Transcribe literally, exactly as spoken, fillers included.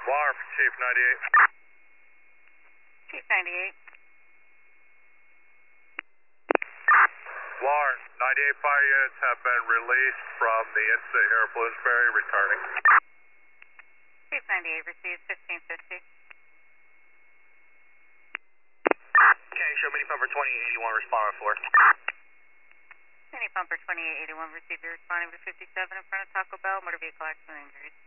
Wire for Chief ninety-eight. Chief ninety-eight. Wire, ninety-eight fire units have been released from the incident here at Bloomsbury, returning. Chief ninety-eight received fifteen fifty. Okay, show mini pumper twenty-eight eighty-one, respond on floor. Mini pumper twenty-eight eighty-one received, you're responding to fifty-seven in front of Taco Bell, motor vehicle accident injuries.